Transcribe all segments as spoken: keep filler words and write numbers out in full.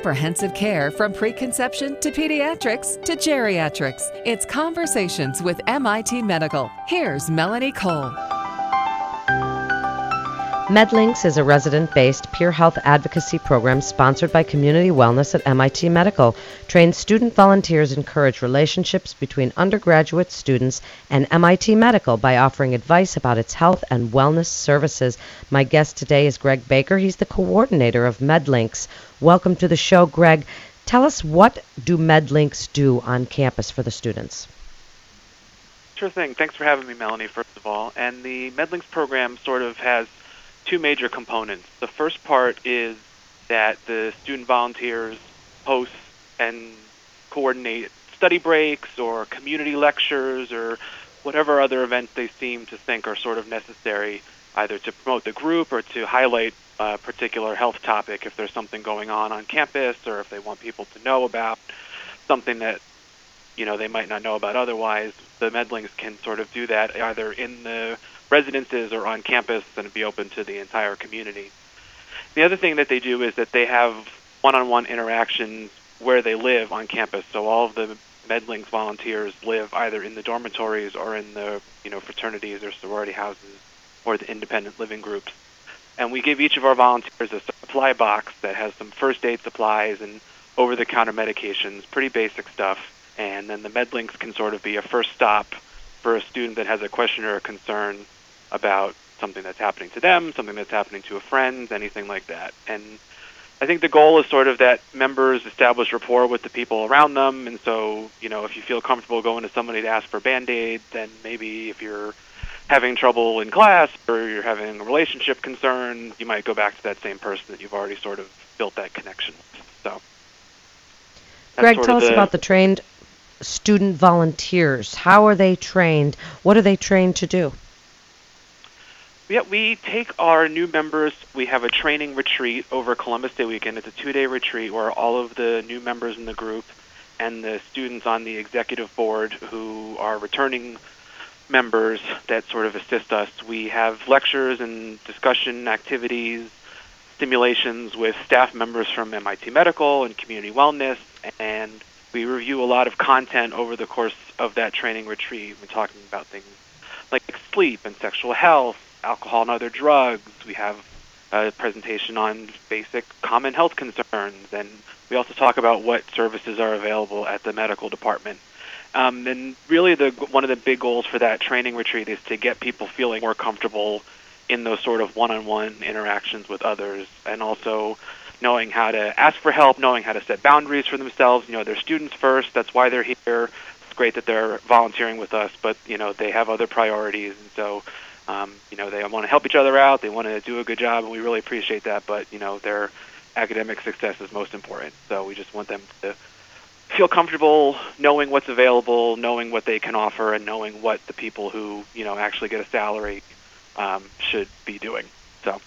comprehensive care from preconception to pediatrics to geriatrics. It's Conversations with M I T Medical. Here's Melanie Cole. MedLinks is a resident-based peer health advocacy program sponsored by Community Wellness at M I T Medical. Trained student volunteers encourage relationships between undergraduate students and M I T Medical by offering advice about its health and wellness services. My guest today is Greg Baker. He's the coordinator of MedLinks. Welcome to the show, Greg. Tell us, what do MedLinks do on campus for the students? Sure thing. Thanks for having me, Melanie, first of all. And the MedLinks program sort of has two major components. The first part is that the student volunteers host and coordinate study breaks or community lectures or whatever other events they seem to think are sort of necessary, either to promote the group or to highlight a particular health topic if there's something going on on campus, or if they want people to know about something that you know they might not know about otherwise. The MedLinks can sort of do that either in the residences or on campus, and be open to the entire community. The other thing that they do is that they have one-on-one interactions where they live on campus. So all of the MedLinks volunteers live either in the dormitories or in the you know fraternities or sorority houses or the independent living groups. And we give each of our volunteers a supply box that has some first aid supplies and over-the-counter medications, pretty basic stuff. And then the MedLinks can sort of be a first stop for a student that has a question or a concern about something that's happening to them, something that's happening to a friend, anything like that. And I think the goal is sort of that members establish rapport with the people around them. And so, you know, if you feel comfortable going to somebody to ask for Band-Aid, then maybe if you're having trouble in class or you're having a relationship concern, you might go back to that same person that you've already sort of built that connection with. So, Greg, tell us the, about the trained student volunteers. How are they trained? What are they trained to do? Yeah, we take our new members. We have a training retreat over Columbus Day weekend. It's a two-day retreat where all of the new members in the group and the students on the executive board who are returning members that sort of assist us. We have lectures and discussion activities, stimulations with staff members from M I T Medical and Community Wellness, and we review a lot of content over the course of that training retreat. We're talking about things like sleep and sexual health, alcohol and other drugs. We have a presentation on basic common health concerns, and we also talk about what services are available at the medical department. Um, and really the one of the big goals for that training retreat is to get people feeling more comfortable in those sort of one-on-one interactions with others, and also knowing how to ask for help, knowing how to set boundaries for themselves. You know, they're students first. That's why they're here. It's great that they're volunteering with us, but, you know, they have other priorities. And so, um, you know, they want to help each other out. They want to do a good job, and we really appreciate that. But, you know, their academic success is most important. So we just want them to feel comfortable knowing what's available, knowing what they can offer, and knowing what the people who, you know, actually get a salary um, should be doing. So.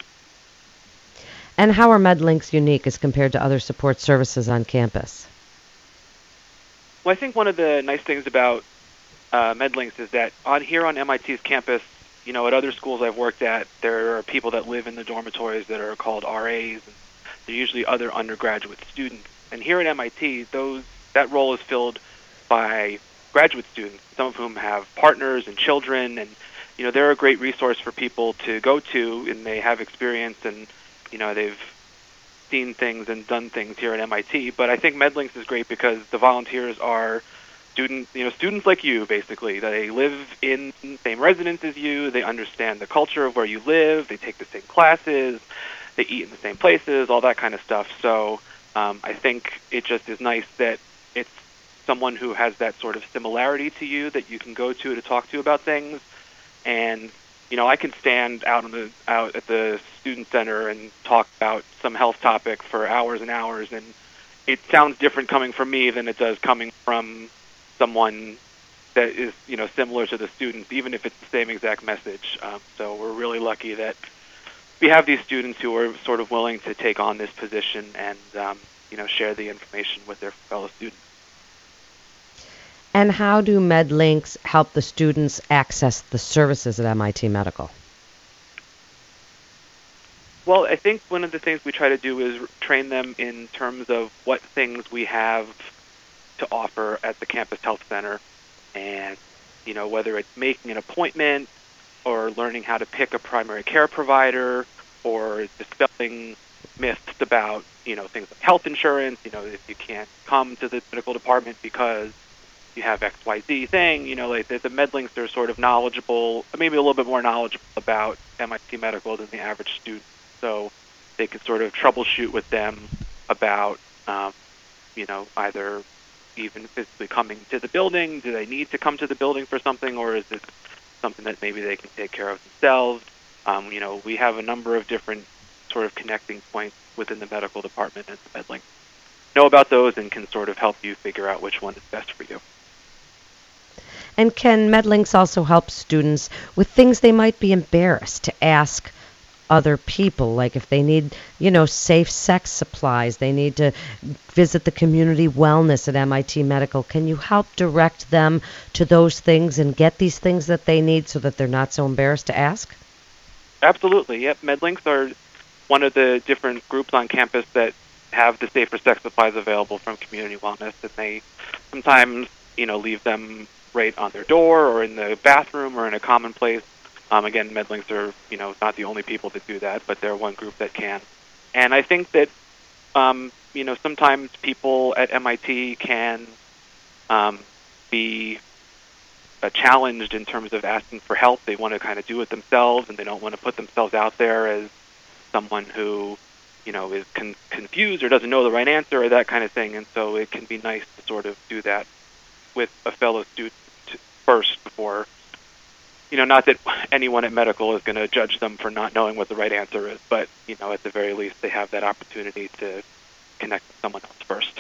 And how are MedLinks unique as compared to other support services on campus? Well, I think one of the nice things about uh, MedLinks is that on here on M I T's campus, you know, at other schools I've worked at, there are people that live in the dormitories that are called R As, and they're usually other undergraduate students. And here at M I T, those that role is filled by graduate students, some of whom have partners and children, and you know, they're a great resource for people to go to, and they have experience, and you know, they've seen things and done things here at M I T. But I think MedLinks is great because the volunteers are students, you know, students like you, basically. They live in the same residence as you. They understand the culture of where you live. They take the same classes. They eat in the same places, all that kind of stuff. So um, I think it just is nice that it's someone who has that sort of similarity to you that you can go to to talk to about things. And you know, I can stand out on the out at the student center and talk about some health topic for hours and hours, and it sounds different coming from me than it does coming from someone that is, you know, similar to the students, even if it's the same exact message. Um, so we're really lucky that we have these students who are sort of willing to take on this position and, um, you know, share the information with their fellow students. And how do MedLinks help the students access the services at M I T Medical? Well, I think one of the things we try to do is train them in terms of what things we have to offer at the campus health center, and you know whether it's making an appointment or learning how to pick a primary care provider or dispelling myths about you know things like health insurance. You know, if you can't come to the medical department because you have X Y Z thing, you know, like the, the MedLinks are sort of knowledgeable, maybe a little bit more knowledgeable about M I T Medical than the average student. So they can sort of troubleshoot with them about, um, you know, either even physically coming to the building. Do they need to come to the building for something, or is it something that maybe they can take care of themselves? Um, you know, we have a number of different sort of connecting points within the medical department, and the MedLinks know about those and can sort of help you figure out which one is best for you. And can MedLinks also help students with things they might be embarrassed to ask other people, like if they need, you know, safe sex supplies, they need to visit the community wellness at M I T Medical? Can you help direct them to those things and get these things that they need so that they're not so embarrassed to ask? Absolutely. Yep. MedLinks are one of the different groups on campus that have the safer sex supplies available from community wellness, and they sometimes, you know, leave them right on their door or in the bathroom or in a common place. Um, again, MedLinks are, you know, not the only people that do that, but they're one group that can. And I think that, um, you know, sometimes people at M I T can um, be uh, challenged in terms of asking for help. They want to kind of do it themselves, and they don't want to put themselves out there as someone who, you know, is con- confused or doesn't know the right answer or that kind of thing. And so it can be nice to sort of do that with a fellow student first before, you know, not that anyone at medical is going to judge them for not knowing what the right answer is, but, you know, at the very least they have that opportunity to connect with someone else first.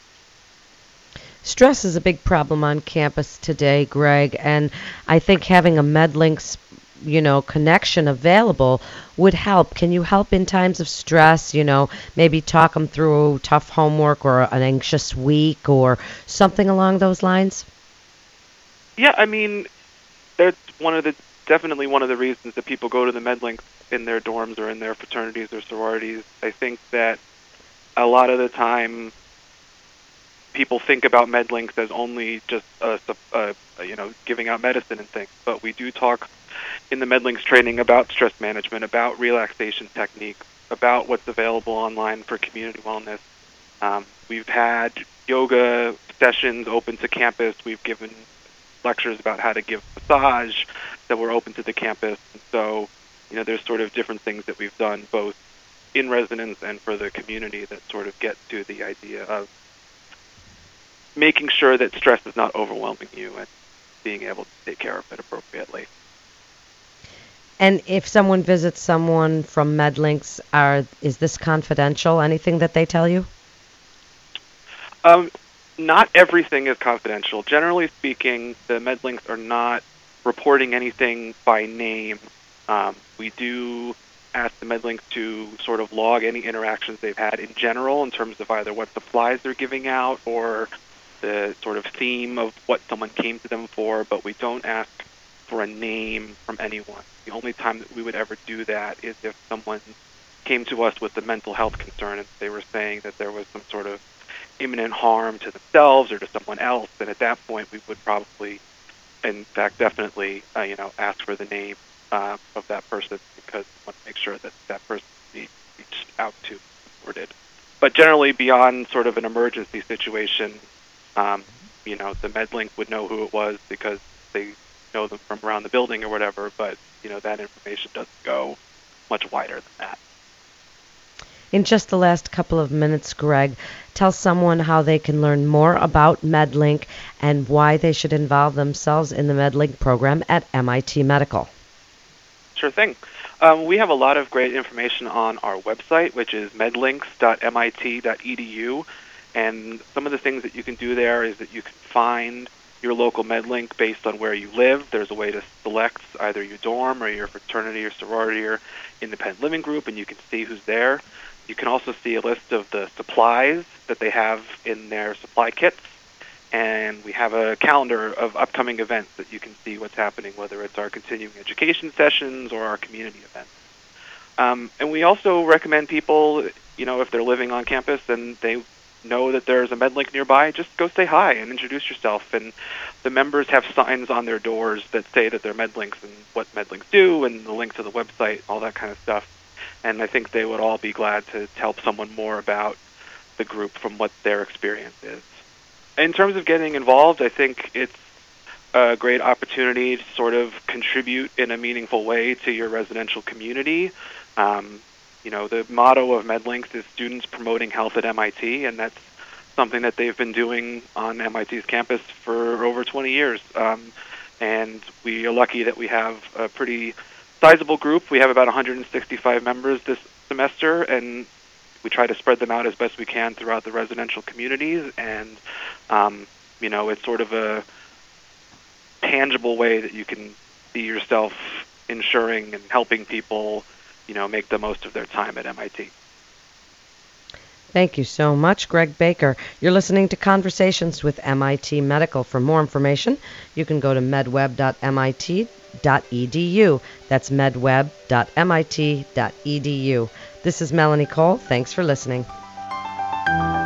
Stress is a big problem on campus today, Greg, and I think having a MedLinks, you know, connection available would help. Can you help in times of stress, you know, maybe talk them through tough homework or an anxious week or something along those lines? Yeah, I mean, that's one of the definitely one of the reasons that people go to the MedLinks in their dorms or in their fraternities or sororities. I think that a lot of the time people think about MedLinks as only just a, a, a, you know, giving out medicine and things, but we do talk in the MedLinks training about stress management, about relaxation techniques, about what's available online for community wellness. Um, we've had yoga sessions open to campus. We've given lectures about how to give massage that were open to the campus. And so, you know, there's sort of different things that we've done both in residence and for the community that sort of get to the idea of making sure that stress is not overwhelming you and being able to take care of it appropriately. And if someone visits someone from MedLinks, are is this confidential? Anything that they tell you? Um, not everything is confidential. Generally speaking, the MedLinks are not reporting anything by name. Um, we do ask the MedLinks to sort of log any interactions they've had in general in terms of either what supplies they're giving out or the sort of theme of what someone came to them for, but we don't ask for a name from anyone. The only time that we would ever do that is if someone came to us with a mental health concern and they were saying that there was some sort of imminent harm to themselves or to someone else, then at that point we would probably, in fact, definitely, uh, you know, ask for the name uh, of that person because we want to make sure that that person be reached out to or did. But generally, beyond sort of an emergency situation, um, you know, the MedLink would know who it was because they know them from around the building or whatever, but, you know, that information doesn't go much wider than that. In just the last couple of minutes, Greg, tell someone how they can learn more about MedLink and why they should involve themselves in the MedLink program at M I T Medical. Sure thing. Um, we have a lot of great information on our website, which is medlinks dot M I T dot E D U, and some of the things that you can do there is that you can find your local MedLink based on where you live. There's a way to select either your dorm or your fraternity or sorority or independent living group, and you can see who's there. You can also see a list of the supplies that they have in their supply kits, and we have a calendar of upcoming events that you can see what's happening, whether it's our continuing education sessions or our community events. Um, and we also recommend people, you know, if they're living on campus and they know that there's a MedLink nearby, just go say hi and introduce yourself. And the members have signs on their doors that say that they're MedLinks and what MedLinks do and the link to the website, all that kind of stuff. And I think they would all be glad to, to help someone more about the group from what their experience is. In terms of getting involved, I think it's a great opportunity to sort of contribute in a meaningful way to your residential community. Um, you know, the motto of MedLinks is students promoting health at M I T, and that's something that they've been doing on M I T's campus for over twenty years. Um, and we are lucky that we have a pretty sizable group. We have about one hundred sixty-five members this semester, and we try to spread them out as best we can throughout the residential communities. And, um, you know, it's sort of a tangible way that you can see yourself ensuring and helping people, you know, make the most of their time at M I T. Thank you so much, Greg Baker. You're listening to Conversations with M I T Medical. For more information, you can go to medweb dot M I T dot E D U. That's medweb dot M I T dot E D U. This is Melanie Cole. Thanks for listening.